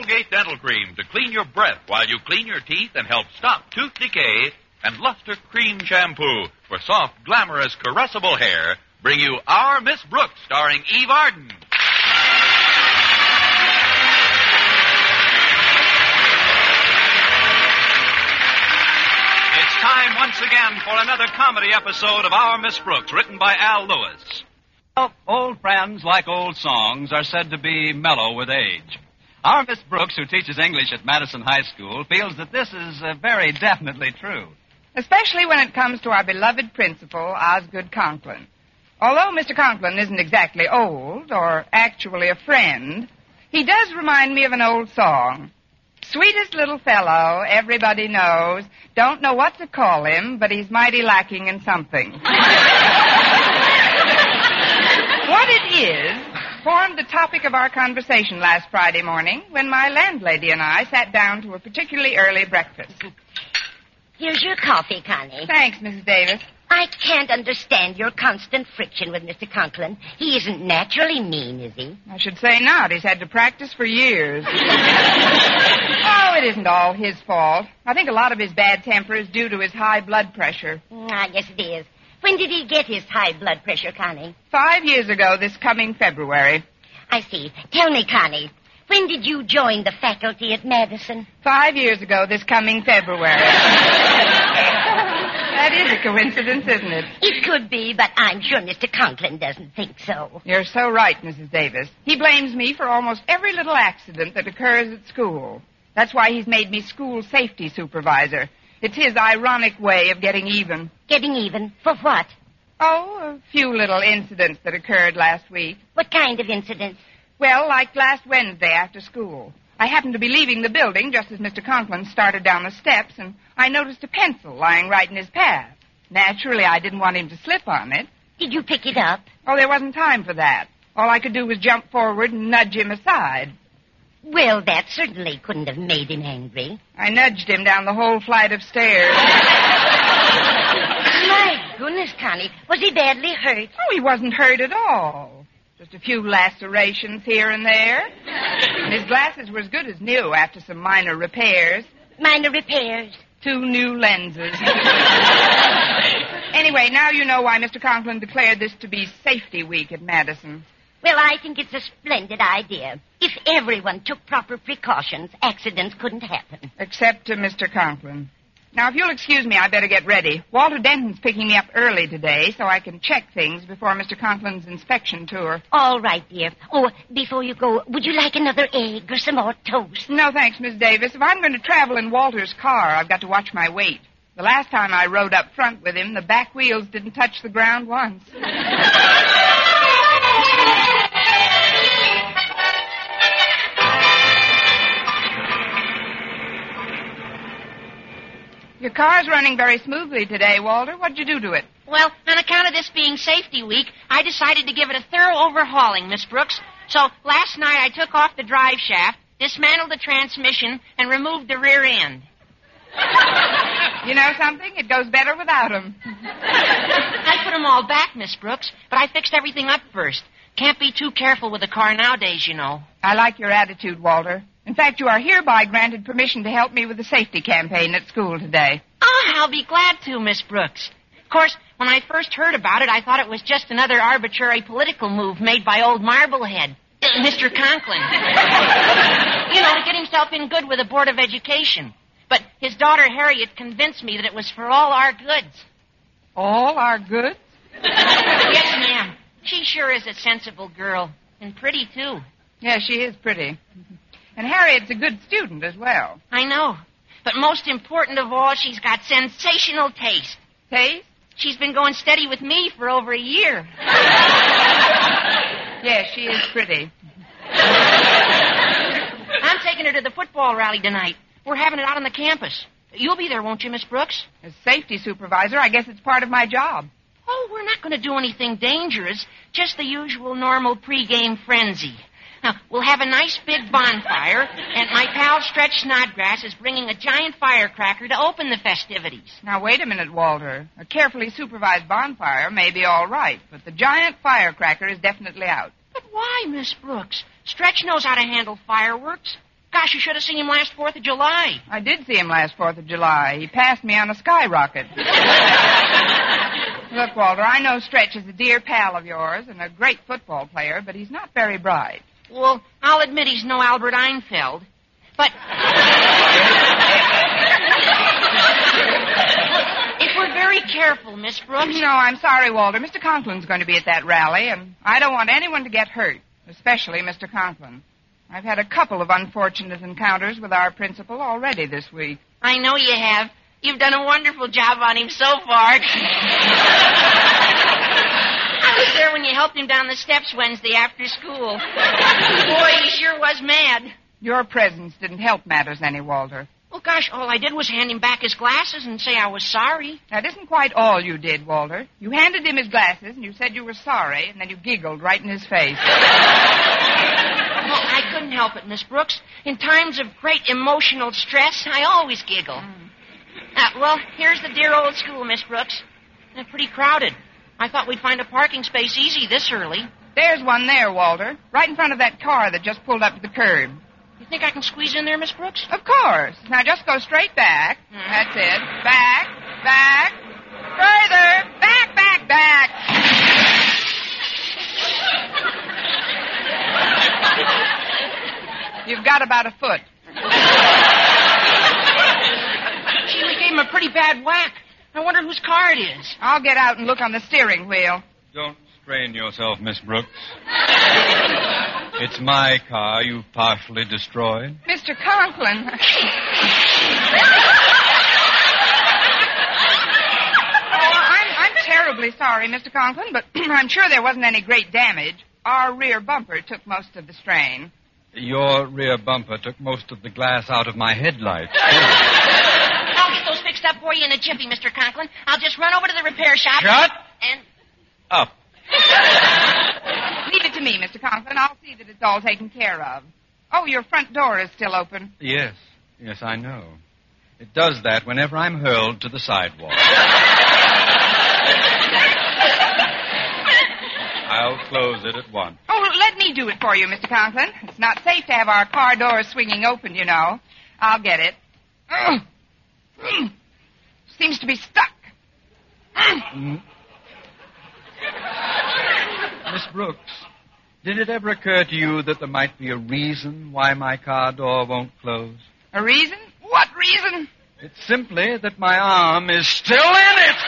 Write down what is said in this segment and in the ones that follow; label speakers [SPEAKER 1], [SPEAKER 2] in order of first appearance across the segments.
[SPEAKER 1] Colgate Dental Cream to clean your breath while you clean your teeth and help stop tooth decay, and Luster Cream Shampoo for soft, glamorous, caressable hair bring you Our Miss Brooks, starring Eve Arden. It's time once again for another comedy episode of Our Miss Brooks, written by Al Lewis.
[SPEAKER 2] Well, old friends, like old songs, are said to be mellow with age. Our Miss Brooks, who teaches English at Madison High School, feels that this is very definitely true.
[SPEAKER 3] Especially when it comes to our beloved principal, Osgood Conklin. Although Mr. Conklin isn't exactly old or actually a friend, he does remind me of an old song. Sweetest little fellow, everybody knows. Don't know what to call him, but he's mighty lacking in something. What it is formed the topic of our conversation last Friday morning when my landlady and I sat down to a particularly early breakfast.
[SPEAKER 4] Here's your coffee, Connie.
[SPEAKER 3] Thanks, Mrs. Davis.
[SPEAKER 4] I can't understand your constant friction with Mr. Conklin. He isn't naturally mean, is he?
[SPEAKER 3] I should say not. He's had to practice for years. Oh, it isn't all his fault. I think a lot of his bad temper is due to his high blood pressure.
[SPEAKER 4] I guess it is. When did he get his high blood pressure, Connie? 5
[SPEAKER 3] years ago this coming February.
[SPEAKER 4] I see. Tell me, Connie, when did you join the faculty at Madison?
[SPEAKER 3] 5 years ago this coming February. That is a coincidence, isn't it?
[SPEAKER 4] It could be, but I'm sure Mr. Conklin doesn't think so.
[SPEAKER 3] You're so right, Mrs. Davis. He blames me for almost every little accident that occurs at school. That's why he's made me school safety supervisor. It's his ironic way of getting even.
[SPEAKER 4] Getting even? For what?
[SPEAKER 3] Oh, a few little incidents that occurred last week.
[SPEAKER 4] What kind of incidents?
[SPEAKER 3] Well, like last Wednesday after school. I happened to be leaving the building just as Mr. Conklin started down the steps, and I noticed a pencil lying right in his path. Naturally, I didn't want him to slip on it.
[SPEAKER 4] Did you pick it up?
[SPEAKER 3] Oh, there wasn't time for that. All I could do was jump forward and nudge him aside.
[SPEAKER 4] Well, that certainly couldn't have made him angry.
[SPEAKER 3] I nudged him down the whole flight of stairs.
[SPEAKER 4] My goodness, Connie. Was he badly hurt?
[SPEAKER 3] Oh, he wasn't hurt at all. Just a few lacerations here and there. And his glasses were as good as new after some minor repairs.
[SPEAKER 4] Minor repairs?
[SPEAKER 3] 2 new lenses. Anyway, now you know why Mr. Conklin declared this to be Safety Week at Madison.
[SPEAKER 4] Well, I think it's a splendid idea. If everyone took proper precautions, accidents couldn't happen.
[SPEAKER 3] Except to Mr. Conklin. Now, if you'll excuse me, I better get ready. Walter Denton's picking me up early today so I can check things before Mr. Conklin's inspection tour.
[SPEAKER 4] All right, dear. Oh, before you go, would you like another egg or some more toast?
[SPEAKER 3] No, thanks, Miss Davis. If I'm going to travel in Walter's car, I've got to watch my weight. The last time I rode up front with him, the back wheels didn't touch the ground once. Your car's running very smoothly today, Walter. What'd you do to it?
[SPEAKER 5] Well, on account of this being Safety Week, I decided to give it a thorough overhauling, Miss Brooks. So last night I took off the drive shaft, dismantled the transmission, and removed the rear end.
[SPEAKER 3] You know something? It goes better without them.
[SPEAKER 5] I put them all back, Miss Brooks, but I fixed everything up first. Can't be too careful with a car nowadays, you know.
[SPEAKER 3] I like your attitude, Walter. In fact, you are hereby granted permission to help me with the safety campaign at school today.
[SPEAKER 5] Oh, I'll be glad to, Miss Brooks. Of course, when I first heard about it, I thought it was just another arbitrary political move made by old Marblehead, Mr. Conklin. You know, to get himself in good with the Board of Education. But his daughter Harriet convinced me that it was for all our goods.
[SPEAKER 3] All our goods?
[SPEAKER 5] Yes, ma'am. She sure is a sensible girl. And pretty, too.
[SPEAKER 3] Yeah, she is pretty. And Harriet's a good student as well.
[SPEAKER 5] I know. But most important of all, she's got sensational taste.
[SPEAKER 3] Taste?
[SPEAKER 5] She's been going steady with me for over a year.
[SPEAKER 3] Yes, she is pretty.
[SPEAKER 5] I'm taking her to the football rally tonight. We're having it out on the campus. You'll be there, won't you, Miss Brooks?
[SPEAKER 3] As safety supervisor, I guess it's part of my job.
[SPEAKER 5] Oh, we're not going to do anything dangerous. Just the usual normal pregame frenzy. Now, we'll have a nice big bonfire, and my pal Stretch Snodgrass is bringing a giant firecracker to open the festivities.
[SPEAKER 3] Now, wait a minute, Walter. A carefully supervised bonfire may be all right, but the giant firecracker is definitely out.
[SPEAKER 5] But why, Miss Brooks? Stretch knows how to handle fireworks. Gosh, you should have seen him last 4th of July.
[SPEAKER 3] I did see him last 4th of July. He passed me on a skyrocket. Look, Walter, I know Stretch is a dear pal of yours and a great football player, but he's not very bright.
[SPEAKER 5] Well, I'll admit he's no Albert Einfeld. But if we're very careful, Miss Brooks...
[SPEAKER 3] No, I'm sorry, Walter. Mr. Conklin's going to be at that rally, and I don't want anyone to get hurt, especially Mr. Conklin. I've had a couple of unfortunate encounters with our principal already this week.
[SPEAKER 5] I know you have. You've done a wonderful job on him so far. I was there when you helped him down the steps Wednesday after school. Boy, he sure was mad.
[SPEAKER 3] Your presence didn't help matters any, Walter.
[SPEAKER 5] Well, gosh, all I did was hand him back his glasses and say I was sorry.
[SPEAKER 3] That isn't quite all you did, Walter. You handed him his glasses, and you said you were sorry, and then you giggled right in his face.
[SPEAKER 5] Well, I couldn't help it, Miss Brooks. In times of great emotional stress, I always giggle. Well, here's the dear old school, Miss Brooks. They're pretty crowded. I thought we'd find a parking space easy this early.
[SPEAKER 3] There's one there, Walter, right in front of that car that just pulled up to the curb.
[SPEAKER 5] You think I can squeeze in there, Miss Brooks?
[SPEAKER 3] Of course. Now just go straight back. That's it. Back, back, further, back, back, back. You've got about a foot.
[SPEAKER 5] Gee, we gave him a pretty bad whack. I wonder whose car it is.
[SPEAKER 3] I'll get out and look on the steering wheel.
[SPEAKER 6] Don't strain yourself, Miss Brooks. It's my car you've partially destroyed.
[SPEAKER 3] Mr. Conklin. I'm terribly sorry, Mr. Conklin, but I'm sure there wasn't any great damage. Our rear bumper took most of the strain.
[SPEAKER 6] Your rear bumper took most of the glass out of my headlights.
[SPEAKER 5] I'll get those fixed up for you in a jiffy, Mr. Conklin. I'll just run over to the repair shop.
[SPEAKER 6] Shut
[SPEAKER 5] And...
[SPEAKER 6] up.
[SPEAKER 3] Leave it to me, Mr. Conklin. I'll see that it's all taken care of. Oh, your front door is still open.
[SPEAKER 6] Yes, I know. It does that whenever I'm hurled to the sidewalk. I'll close it at once.
[SPEAKER 3] Oh, let me do it for you, Mr. Conklin. It's not safe to have our car doors swinging open, you know. I'll get it. Seems to be stuck.
[SPEAKER 6] Miss Brooks, did it ever occur to you that there might be a reason why my car door won't close?
[SPEAKER 3] A reason? What reason?
[SPEAKER 6] It's simply that my arm is still in it.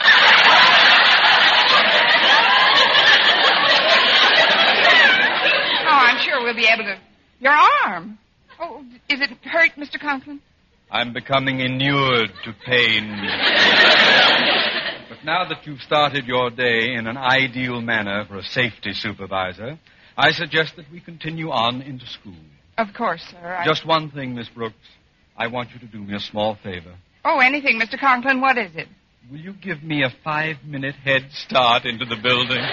[SPEAKER 3] Oh, I'm sure we'll be able to... Your arm? Oh, is it hurt, Mr. Conklin?
[SPEAKER 6] I'm becoming inured to pain. But now that you've started your day in an ideal manner for a safety supervisor, I suggest that we continue on into school.
[SPEAKER 3] Of course, sir.
[SPEAKER 6] Just one thing, Miss Brooks. I want you to do me a small favor.
[SPEAKER 3] Oh, anything, Mr. Conklin. What is it?
[SPEAKER 6] Will you give me a 5-minute head start into the building?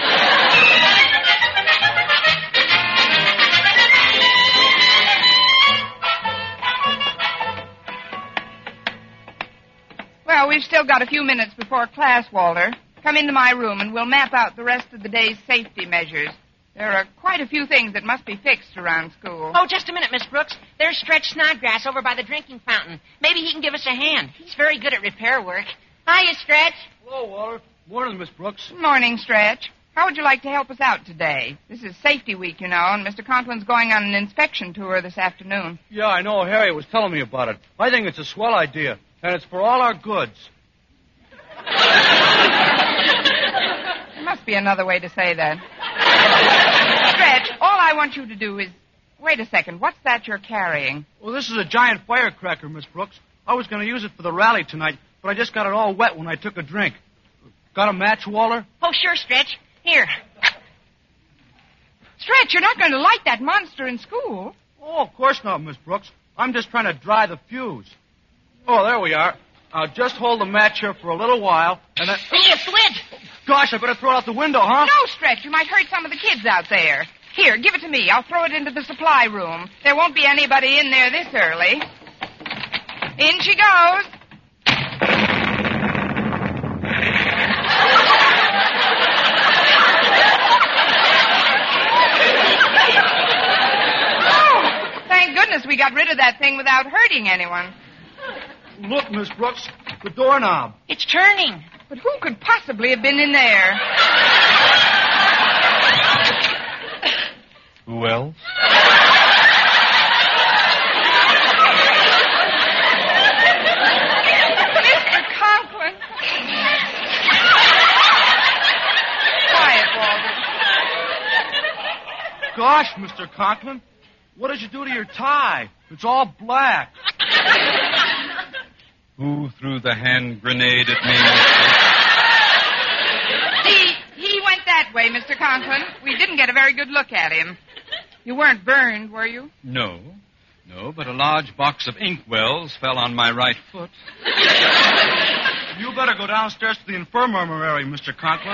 [SPEAKER 3] Well, we've still got a few minutes before class, Walter. Come into my room and we'll map out the rest of the day's safety measures. There are quite a few things that must be fixed around school.
[SPEAKER 5] Oh, just a minute, Miss Brooks. There's Stretch Snodgrass over by the drinking fountain. Maybe he can give us a hand. He's very good at repair work. Hiya, Stretch.
[SPEAKER 7] Hello, Walter. Morning, Miss Brooks.
[SPEAKER 3] Morning, Stretch. How would you like to help us out today? This is safety week, you know, and Mr. Conklin's going on an inspection tour this afternoon.
[SPEAKER 7] Yeah, I know. Harriet was telling me about it. I think it's a swell idea, and it's for all our goods.
[SPEAKER 3] There must be another way to say that. Stretch, all I want you to do is... Wait a second. What's that you're carrying?
[SPEAKER 7] Well, this is a giant firecracker, Miss Brooks. I was going to use it for the rally tonight, but I just got it all wet when I took a drink. Got a match, Walter?
[SPEAKER 5] Oh, sure, Stretch. Here.
[SPEAKER 3] Stretch, you're not going to light that monster in school.
[SPEAKER 7] Oh, of course not, Miss Brooks. I'm just trying to dry the fuse. Oh, there we are. I'll just hold the match here for a little while, and then...
[SPEAKER 5] Hey, you slid.
[SPEAKER 7] Gosh, I better throw it out the window, huh?
[SPEAKER 3] No, Stretch, you might hurt some of the kids out there. Here, give it to me. I'll throw it into the supply room. There won't be anybody in there this early. In she goes. Oh, thank thank goodness we got rid of that thing without hurting anyone.
[SPEAKER 7] Look, Miss Brooks, the doorknob.
[SPEAKER 5] It's turning.
[SPEAKER 3] But who could possibly have been in there?
[SPEAKER 6] Who else?
[SPEAKER 3] Mr. Conklin. Quiet, Walter.
[SPEAKER 7] Gosh, Mr. Conklin, what did you do to your tie? It's all black.
[SPEAKER 6] Who threw the hand grenade at me?
[SPEAKER 3] He went that way, Mr. Conklin. We didn't get a very good look at him. You weren't burned, were you?
[SPEAKER 6] No, but a large box of inkwells fell on my right foot.
[SPEAKER 7] You better go downstairs to the infirmary, Mr. Conklin.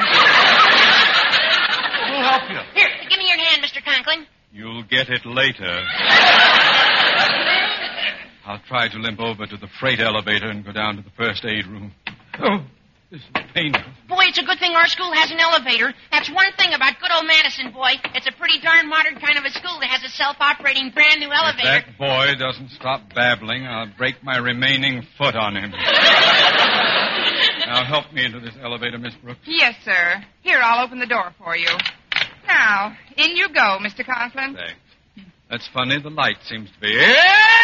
[SPEAKER 7] We'll help you.
[SPEAKER 5] Here, give me your hand, Mr. Conklin.
[SPEAKER 6] You'll get it later. I'll try to limp over to the freight elevator and go down to the first aid room. Oh, this is painful.
[SPEAKER 5] Boy, it's a good thing our school has an elevator. That's one thing about good old Madison, boy. It's a pretty darn modern kind of a school that has a self-operating brand new elevator.
[SPEAKER 6] If that boy doesn't stop babbling, I'll break my remaining foot on him. Now help me into this elevator, Miss Brooks.
[SPEAKER 3] Yes, sir. Here, I'll open the door for you. Now, in you go, Mr. Conklin.
[SPEAKER 6] Thanks. That's funny. The light seems to be...
[SPEAKER 3] Mr.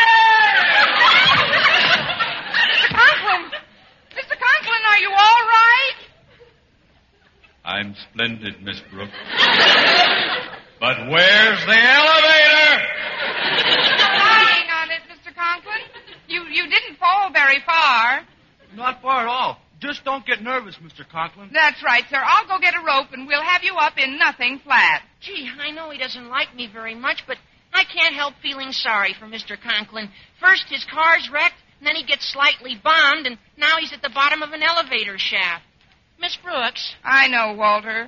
[SPEAKER 3] Conklin! Mr. Conklin, are you all right?
[SPEAKER 6] I'm splendid, Miss Brooks. But where's the elevator?
[SPEAKER 3] Lying on it, Mr. Conklin. You didn't fall very far.
[SPEAKER 7] Not far at all. Just don't get nervous, Mr. Conklin.
[SPEAKER 3] That's right, sir. I'll go get a rope, and we'll have you up in nothing flat.
[SPEAKER 5] Gee, I know he doesn't like me very much, but I can't help feeling sorry for Mr. Conklin. First, his car's wrecked, and then he gets slightly bombed, and now he's at the bottom of an elevator shaft. Miss Brooks.
[SPEAKER 3] I know, Walter.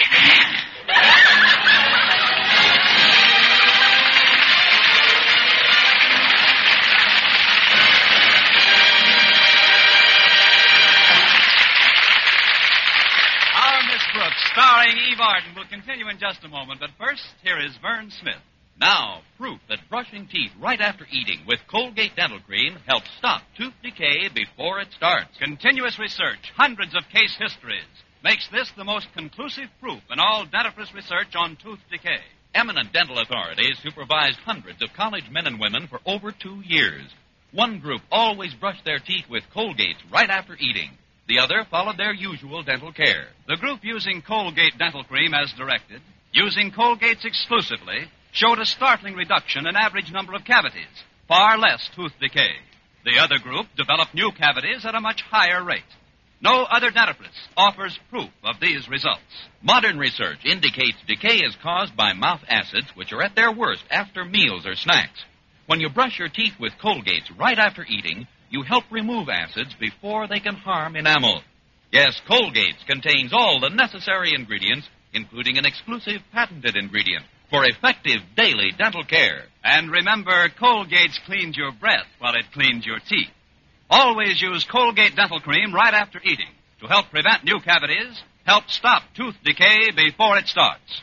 [SPEAKER 2] Our Miss Brooks, starring Eve Arden, will continue in just a moment. But first, here is Vern Smith.
[SPEAKER 1] Now, proof that brushing teeth right after eating with Colgate Dental Cream helps stop tooth decay before it starts.
[SPEAKER 2] Continuous research, hundreds of case histories, makes this the most conclusive proof in all dentifrice research on tooth decay.
[SPEAKER 1] Eminent dental authorities supervised hundreds of college men and women for over 2 years. One group always brushed their teeth with Colgates right after eating. The other followed their usual dental care.
[SPEAKER 2] The group using Colgate Dental Cream as directed, using Colgates exclusively, showed a startling reduction in average number of cavities, far less tooth decay. The other group developed new cavities at a much higher rate. No other dentifrice offers proof of these results.
[SPEAKER 1] Modern research indicates decay is caused by mouth acids, which are at their worst after meals or snacks. When you brush your teeth with Colgates right after eating, you help remove acids before they can harm enamel. Yes, Colgates contains all the necessary ingredients, including an exclusive patented ingredient for effective daily dental care.
[SPEAKER 2] And remember, Colgate's cleans your breath while it cleans your teeth. Always use Colgate Dental Cream right after eating to help prevent new cavities, help stop tooth decay before it starts.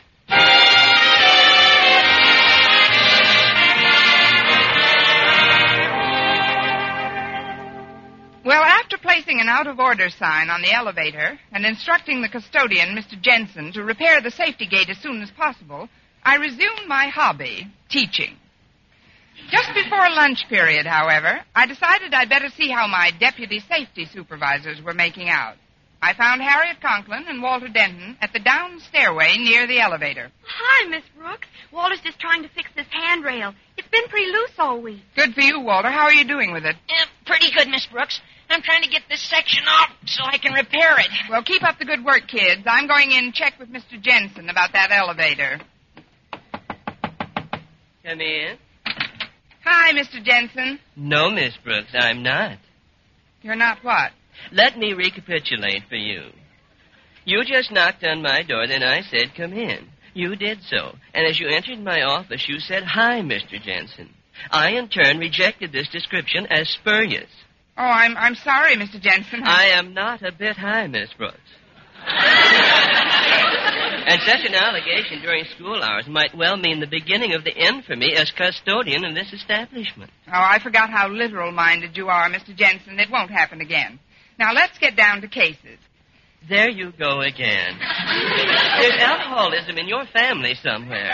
[SPEAKER 3] Well, after placing an out-of-order sign on the elevator and instructing the custodian, Mr. Jensen, to repair the safety gate as soon as possible, I resumed my hobby, teaching. Just before lunch period, however, I decided I'd better see how my deputy safety supervisors were making out. I found Harriet Conklin and Walter Denton at the down stairway near the elevator.
[SPEAKER 8] Hi, Miss Brooks. Walter's just trying to fix this handrail. It's been pretty loose all week.
[SPEAKER 3] Good for you, Walter. How are you doing with it?
[SPEAKER 5] Pretty good, Miss Brooks. I'm trying to get this section off so I can repair it.
[SPEAKER 3] Well, keep up the good work, kids. I'm going in and check with Mr. Jensen about that elevator.
[SPEAKER 9] Come in.
[SPEAKER 3] Hi, Mr. Jensen.
[SPEAKER 9] No, Miss Brooks, I'm not.
[SPEAKER 3] You're not what?
[SPEAKER 9] Let me recapitulate for you. You just knocked on my door, then I said, come in. You did so. And as you entered my office, you said, hi, Mr. Jensen. I, in turn, rejected this description as spurious.
[SPEAKER 3] Oh, I'm sorry, Mr. Jensen.
[SPEAKER 9] I am not a bit high, Miss Brooks. And such an allegation during school hours might well mean the beginning of the end for me as custodian in this establishment.
[SPEAKER 3] Oh, I forgot how literal-minded you are, Mr. Jensen. It won't happen again. Now, let's get down to cases.
[SPEAKER 9] There you go again. There's alcoholism in your family somewhere.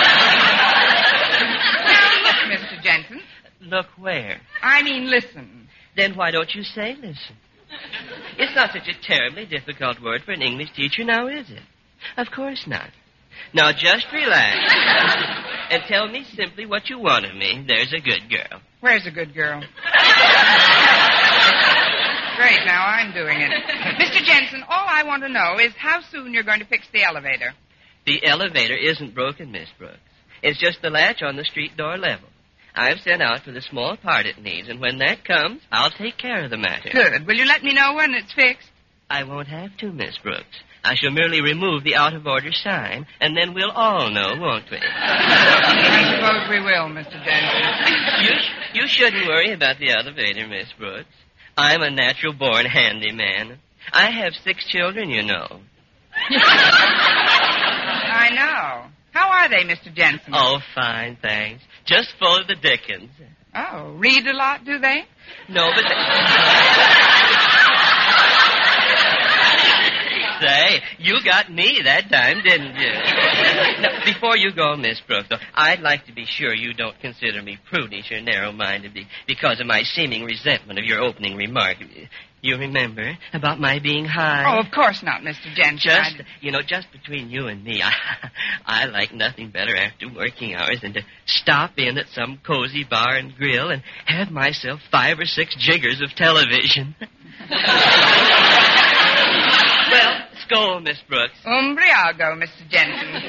[SPEAKER 3] Now, look, Mr. Jensen.
[SPEAKER 9] Look where?
[SPEAKER 3] I mean, listen.
[SPEAKER 9] Then why don't you say listen? It's not such a terribly difficult word for an English teacher now, is it? Of course not. Now just relax and tell me simply what you want of me. There's a good girl.
[SPEAKER 3] Where's a good girl? Great, now I'm doing it. Mr. Jensen, all I want to know is how soon you're going to fix the elevator.
[SPEAKER 9] The elevator isn't broken, Miss Brooks. It's just the latch on the street door level. I've sent out for the small part it needs, and when that comes, I'll take care of the matter.
[SPEAKER 3] Good. Will you let me know when it's fixed?
[SPEAKER 9] I won't have to, Miss Brooks. I shall merely remove the out-of-order sign, and then we'll all know, won't we?
[SPEAKER 3] I suppose we will, Mr. Jensen.
[SPEAKER 9] You shouldn't worry about the elevator, Miss Brooks. I'm a natural-born handyman. I have 6 children, you know.
[SPEAKER 3] I know. How are they, Mr. Jensen?
[SPEAKER 9] Oh, fine, thanks. Just full of the dickens.
[SPEAKER 3] Oh, read a lot, do they?
[SPEAKER 9] No, but... Say, you got me that time, didn't you? Now, before you go, Miss Brooks, though, I'd like to be sure you don't consider me prudish or narrow-minded because of my seeming resentment of your opening remark. You remember about my being high?
[SPEAKER 3] Oh, of course not, Mr. Jensen.
[SPEAKER 9] Just between you and me, I like nothing better after working hours than to stop in at some cozy bar and grill and have myself 5 or 6 jiggers of television. Well, let's go, Miss Brooks.
[SPEAKER 3] Umbriago, Mr. Jensen.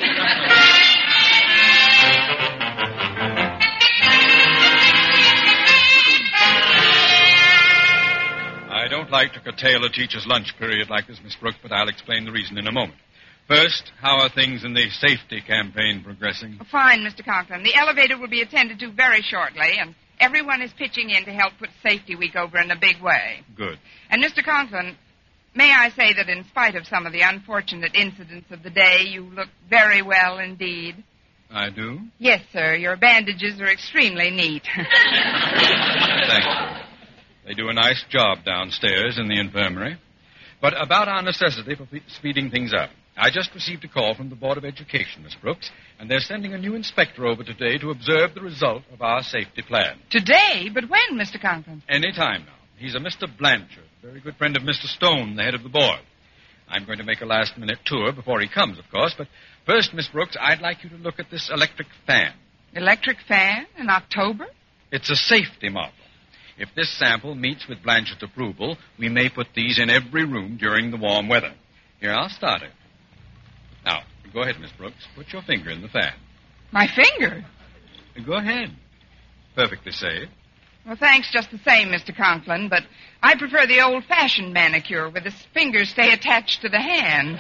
[SPEAKER 6] I don't like to curtail a teacher's lunch period like this, Miss Brooks, but I'll explain the reason in a moment. First, how are things in the safety campaign progressing?
[SPEAKER 3] Fine, Mr. Conklin. The elevator will be attended to very shortly, and everyone is pitching in to help put Safety Week over in a big way.
[SPEAKER 6] Good.
[SPEAKER 3] And, Mr. Conklin, may I say that in spite of some of the unfortunate incidents of the day, you look very well indeed.
[SPEAKER 6] I do?
[SPEAKER 3] Yes, sir. Your bandages are extremely neat.
[SPEAKER 6] Thank you. They do a nice job downstairs in the infirmary. But about our necessity for speeding things up. I just received a call from the Board of Education, Miss Brooks, and they're sending a new inspector over today to observe the result of our safety plan.
[SPEAKER 3] Today? But when, Mr. Conklin?
[SPEAKER 6] Any time now. He's a Mr. Blanchard, a very good friend of Mr. Stone, the head of the board. I'm going to make a last-minute tour before he comes, of course, but first, Miss Brooks, I'd like you to look at this electric fan.
[SPEAKER 3] Electric fan in October?
[SPEAKER 6] It's a safety model. If this sample meets with Blanchard's approval, we may put these in every room during the warm weather. Here, I'll start it. Now, go ahead, Miss Brooks. Put your finger in the fan.
[SPEAKER 3] My finger?
[SPEAKER 6] Go ahead. Perfectly safe.
[SPEAKER 3] Well, thanks just the same, Mr. Conklin, but I prefer the old-fashioned manicure where the fingers stay attached to the hand.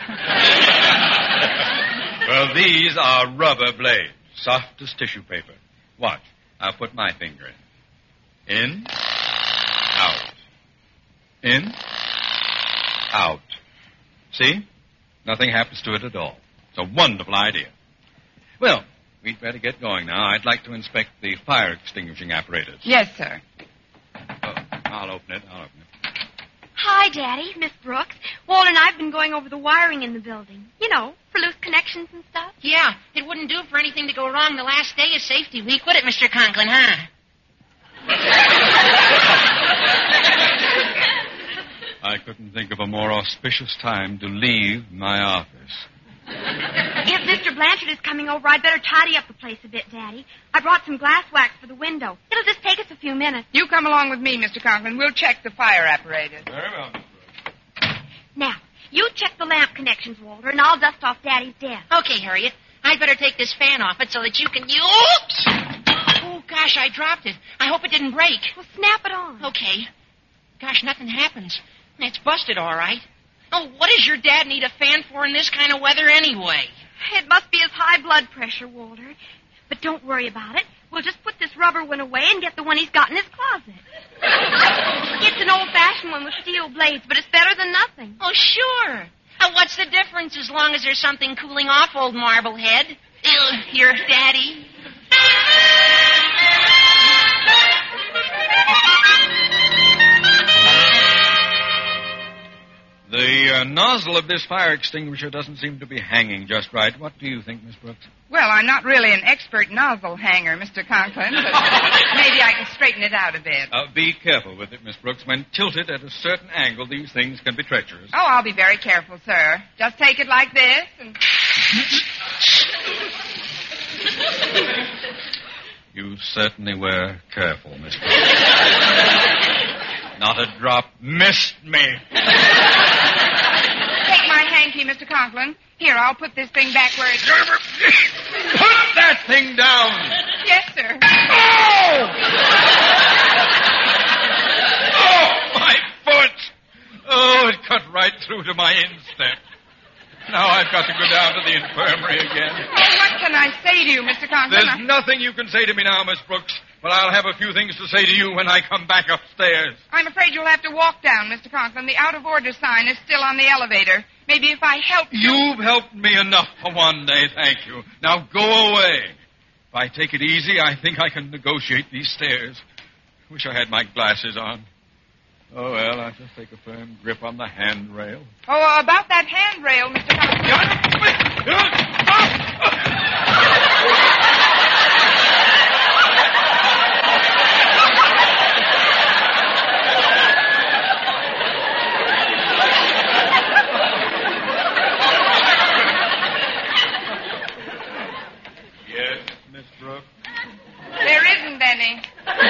[SPEAKER 6] Well, these are rubber blades, soft as tissue paper. Watch. I'll put my finger in. In, out. In, out. See? Nothing happens to it at all. It's a wonderful idea. Well, we'd better get going now. I'd like to inspect the fire extinguishing apparatus.
[SPEAKER 3] Yes, sir.
[SPEAKER 6] Oh, I'll open it.
[SPEAKER 8] Hi, Daddy. Miss Brooks. Walter and I have been going over the wiring in the building. You know, for loose connections and stuff.
[SPEAKER 5] Yeah, it wouldn't do for anything to go wrong the last day of Safety Week, would it, Mr. Conklin, huh?
[SPEAKER 6] I couldn't think of a more auspicious time to leave my office.
[SPEAKER 8] If Mr. Blanchard is coming over, I'd better tidy up the place a bit, Daddy. I brought some glass wax for the window. It'll just take us a few minutes.
[SPEAKER 3] You come along with me, Mr. Conklin. We'll check the fire apparatus.
[SPEAKER 6] Very well, Miss Brooks.
[SPEAKER 8] Now, you check the lamp connections, Walter, and I'll dust off Daddy's desk.
[SPEAKER 5] Okay, Harriet. I'd better take this fan off it so that you can... Oops! Oh, gosh, I dropped it. I hope it didn't break.
[SPEAKER 8] Well, snap it on.
[SPEAKER 5] Okay. Gosh, nothing happens. It's busted, all right. Oh, what does your dad need a fan for in this kind of weather anyway?
[SPEAKER 8] It must be his high blood pressure, Walter. But don't worry about it. We'll just put this rubber one away and get the one he's got in his closet. It's an old-fashioned one with steel blades, but it's better than nothing.
[SPEAKER 5] Oh, sure. Well, what's the difference as long as there's something cooling off old Marblehead? Your daddy.
[SPEAKER 6] The nozzle of this fire extinguisher doesn't seem to be hanging just right. What do you think, Miss Brooks?
[SPEAKER 3] Well, I'm not really an expert nozzle hanger, Mr. Conklin, but maybe I can straighten it out a bit.
[SPEAKER 6] Be careful with it, Miss Brooks. When tilted at a certain angle, these things can be treacherous.
[SPEAKER 3] Oh, I'll be very careful, sir. Just take it like this and...
[SPEAKER 6] You certainly were careful, Miss Brooks. Not a drop missed me.
[SPEAKER 3] Take my hanky, Mr. Conklin. Here, I'll put this thing back where it's...
[SPEAKER 6] Put that thing down!
[SPEAKER 3] Yes, sir.
[SPEAKER 6] Oh! Oh, my foot! Oh, it cut right through to my instep. Now I've got to go down to the infirmary again.
[SPEAKER 3] Oh, what can I say to you, Mr. Conklin?
[SPEAKER 6] There's nothing you can say to me now, Miss Brooks, but I'll have a few things to say to you when I come back upstairs.
[SPEAKER 3] I'm afraid you'll have to walk down, Mr. Conklin. The out-of-order sign is still on the elevator. Maybe if I help you...
[SPEAKER 6] You've helped me enough for one day, thank you. Now go away. If I take it easy, I think I can negotiate these stairs. Wish I had my glasses on. Oh, well, I'll just take a firm grip on the handrail.
[SPEAKER 3] Oh, about that handrail, Mr. Conklin.
[SPEAKER 6] Yes, Miss Brooks?
[SPEAKER 3] There isn't any.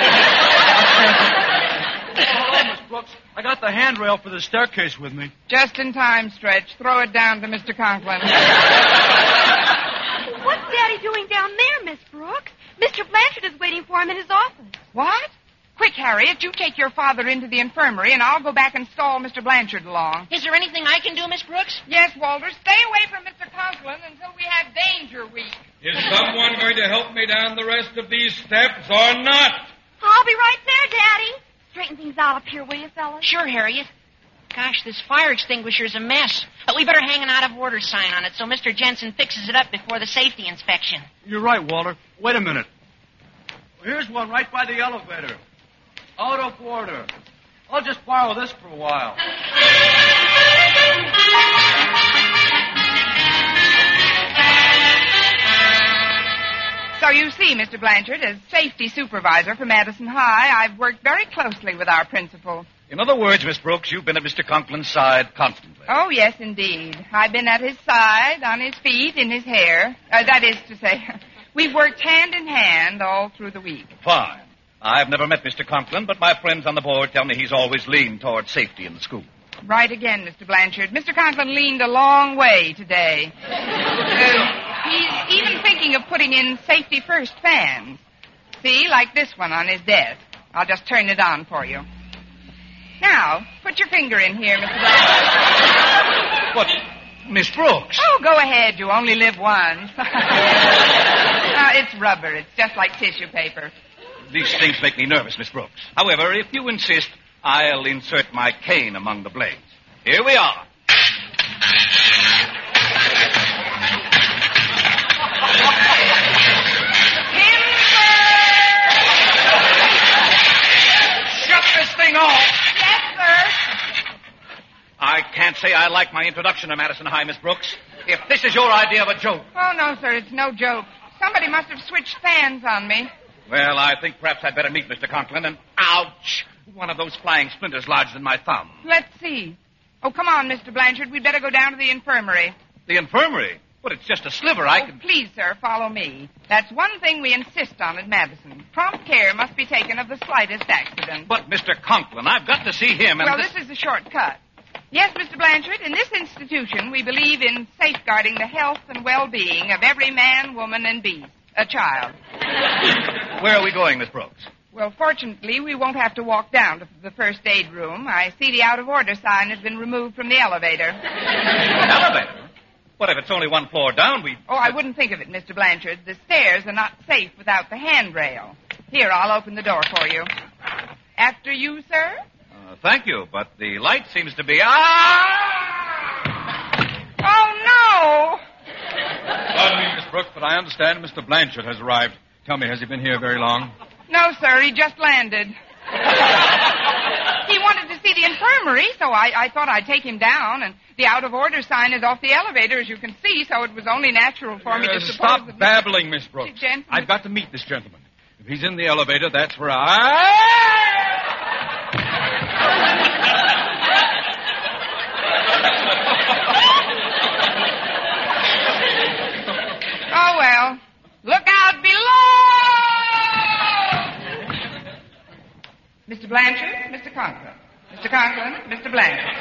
[SPEAKER 7] Hello, Miss Brooks. I got the handrail for the staircase with me.
[SPEAKER 3] Just in time, Stretch. Throw it down to Mr. Conklin.
[SPEAKER 8] What's Daddy doing down there, Miss Brooks? Mr. Blanchard is waiting for him in his office.
[SPEAKER 3] What? Quick, Harriet, you take your father into the infirmary, and I'll go back and stall Mr. Blanchard along.
[SPEAKER 5] Is there anything I can do, Miss Brooks?
[SPEAKER 3] Yes, Walter. Stay away from Mr. Conklin until we have Danger Week.
[SPEAKER 6] Is someone going to help me down the rest of these steps or not?
[SPEAKER 8] I'll be right there, Daddy. Straighten things out up here, will you, fellas?
[SPEAKER 5] Sure, Harriet. Gosh, this fire extinguisher's a mess. But we better hang an out-of-order sign on it so Mr. Jensen fixes it up before the safety inspection.
[SPEAKER 7] You're right, Walter. Wait a minute. Here's one right by the elevator. Out of order. I'll just borrow this for a while.
[SPEAKER 3] So you see, Mr. Blanchard, as safety supervisor for Madison High, I've worked very closely with our principal.
[SPEAKER 10] In other words, Miss Brooks, you've been at Mr. Conklin's side constantly.
[SPEAKER 3] Oh, yes, indeed. I've been at his side, on his feet, in his hair. That is to say, we've worked hand in hand all through the week.
[SPEAKER 10] Fine. I've never met Mr. Conklin, but my friends on the board tell me he's always leaned toward safety in the school.
[SPEAKER 3] Right again, Mr. Blanchard. Mr. Conklin leaned a long way today. He's even thinking of putting in safety-first fans. See, like this one on his desk. I'll just turn it on for you. Now, put your finger in here, Mr. Blanchard.
[SPEAKER 10] What? Miss Brooks?
[SPEAKER 3] Oh, go ahead. You only live once. It's rubber. It's just like tissue paper.
[SPEAKER 10] These things make me nervous, Miss Brooks. However, if you insist, I'll insert my cane among the blades. Here we are. Shut this thing off.
[SPEAKER 3] Yes, sir.
[SPEAKER 10] I can't say I like my introduction to Madison High, Miss Brooks. If this is your idea of a joke.
[SPEAKER 3] Oh, no, sir. It's no joke. Somebody must have switched fans on me.
[SPEAKER 10] Well, I think perhaps I'd better meet Mr. Conklin and... Ouch! One of those flying splinters lodged in my thumb.
[SPEAKER 3] Let's see. Oh, come on, Mr. Blanchard. We'd better go down to the infirmary.
[SPEAKER 10] The infirmary? But it's just a sliver. I can...
[SPEAKER 3] Please, sir, follow me. That's one thing we insist on at Madison. Prompt care must be taken of the slightest accident.
[SPEAKER 10] But, Mr. Conklin, I've got to see him and...
[SPEAKER 3] Well, this is a shortcut. Yes, Mr. Blanchard, in this institution, we believe in safeguarding the health and well-being of every man, woman, and beast. A child.
[SPEAKER 10] Where are we going, Miss Brooks?
[SPEAKER 3] Well, fortunately, we won't have to walk down to the first aid room. I see the out-of-order sign has been removed from the elevator.
[SPEAKER 10] Elevator? What if it's only one floor down?
[SPEAKER 3] Oh, I wouldn't think of it, Mr. Blanchard. The stairs are not safe without the handrail. Here, I'll open the door for you. After you, sir?
[SPEAKER 10] Thank you, but the light seems to be... Ah!
[SPEAKER 6] Pardon me, Miss Brooks, but I understand Mr. Blanchard has arrived. Tell me, has he been here very long?
[SPEAKER 3] No, sir, he just landed. He wanted to see the infirmary, so I thought I'd take him down, and the out-of-order sign is off the elevator, as you can see, so it was only natural for me to suppose
[SPEAKER 6] Stop
[SPEAKER 3] that...
[SPEAKER 6] babbling, Miss Brooks.
[SPEAKER 3] Gentlemen.
[SPEAKER 6] I've got to meet this gentleman. If he's in the elevator, that's where
[SPEAKER 3] Oh, well. Look out below! Mr. Blanchard, Mr. Conklin. Mr. Conklin, Mr. Blanchard.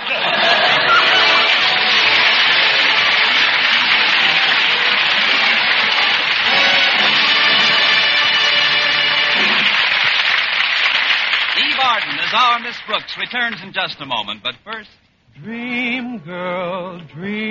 [SPEAKER 2] Eve Arden as our Miss Brooks returns in just a moment, but first...
[SPEAKER 11] Dream girl,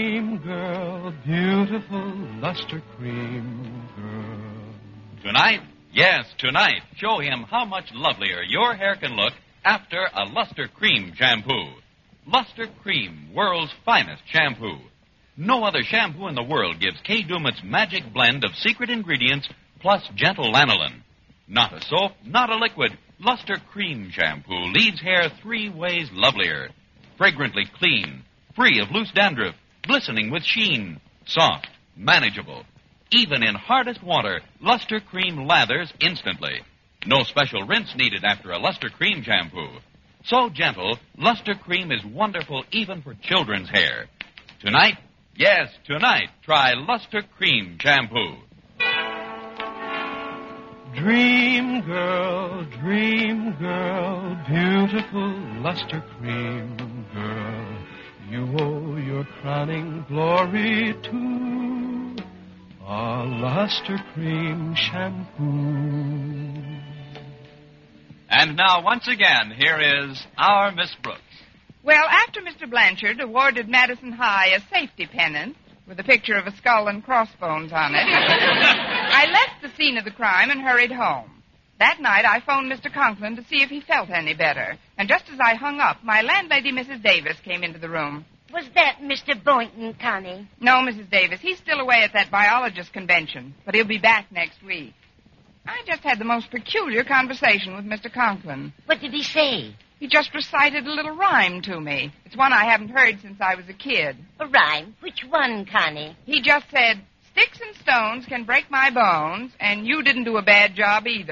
[SPEAKER 11] beautiful luster cream girl.
[SPEAKER 1] Tonight, yes, tonight, show him how much lovelier your hair can look after a Luster Cream shampoo. Luster Cream, world's finest shampoo. No other shampoo in the world gives Kay Daumit's magic blend of secret ingredients plus gentle lanolin. Not a soap, not a liquid. Luster Cream shampoo leaves hair 3 ways lovelier. Fragrantly clean, free of loose dandruff, glistening with sheen, soft, manageable. Even in hardest water, Luster Cream lathers instantly. No special rinse needed after a Luster Cream shampoo. So gentle, Luster Cream is wonderful even for children's hair. Tonight, yes, tonight, try Luster Cream shampoo.
[SPEAKER 11] Dream girl, beautiful luster cream girl. You owe your crowning glory to a luster cream shampoo.
[SPEAKER 2] And now, once again, here is our Miss Brooks.
[SPEAKER 3] Well, after Mr. Blanchard awarded Madison High a safety pennant with a picture of a skull and crossbones on it, I left the scene of the crime and hurried home. That night, I phoned Mr. Conklin to see if he felt any better. And just as I hung up, my landlady, Mrs. Davis, came into the room.
[SPEAKER 4] Was that Mr. Boynton, Connie?
[SPEAKER 3] No, Mrs. Davis. He's still away at that biologist convention, but he'll be back next week. I just had the most peculiar conversation with Mr. Conklin.
[SPEAKER 4] What did he say?
[SPEAKER 3] He just recited a little rhyme to me. It's one I haven't heard since I was a kid.
[SPEAKER 4] A rhyme? Which one, Connie?
[SPEAKER 3] He just said, "Sticks and stones can break my bones, and you didn't do a bad job either."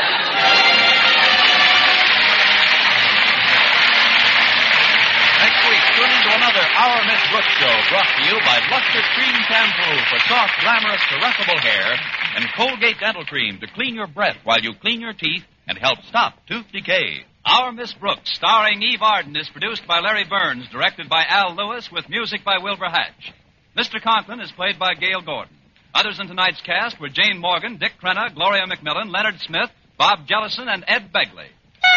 [SPEAKER 1] Next week, tune into another Our Miss Brooks show brought to you by Luster Cream Shampoo for soft, glamorous, caressable hair and Colgate Dental Cream to clean your breath while you clean your teeth and help stop tooth decay.
[SPEAKER 2] Our Miss Brooks, starring Eve Arden, is produced by Larry Burns, directed by Al Lewis, with music by Wilbur Hatch. Mr. Conklin is played by Gail Gordon. Others in tonight's cast were Jane Morgan, Dick Crenna, Gloria McMillan, Leonard Smith, Bob Jellison, and Ed Begley.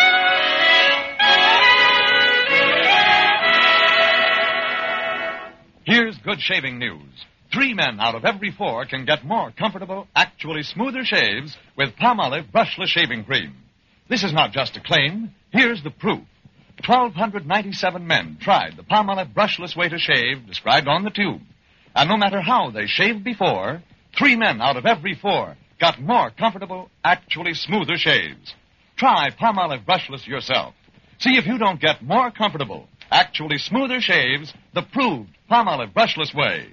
[SPEAKER 12] Here's good shaving news. 3 men out of every 4 can get more comfortable, actually smoother shaves with Palmolive brushless shaving cream. This is not just a claim. Here's the proof. 1,297 men tried the Palmolive brushless way to shave described on the tube. And no matter how they shaved before, 3 men out of every 4 got more comfortable, actually smoother shaves. Try Palmolive brushless yourself. See if you don't get more comfortable, actually smoother shaves the proved Palmolive brushless way.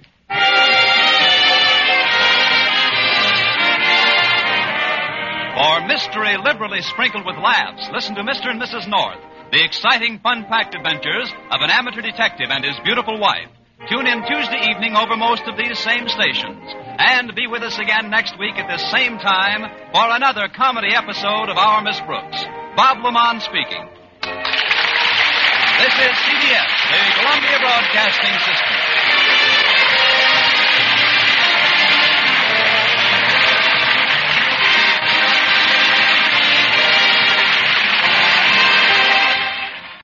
[SPEAKER 2] For mystery liberally sprinkled with laughs, listen to Mr. and Mrs. North, the exciting, fun-packed adventures of an amateur detective and his beautiful wife. Tune in Tuesday evening over most of these same stations. And be with us again next week at this same time for another comedy episode of Our Miss Brooks. Bob Lamont speaking. This is CBS, the Columbia Broadcasting System.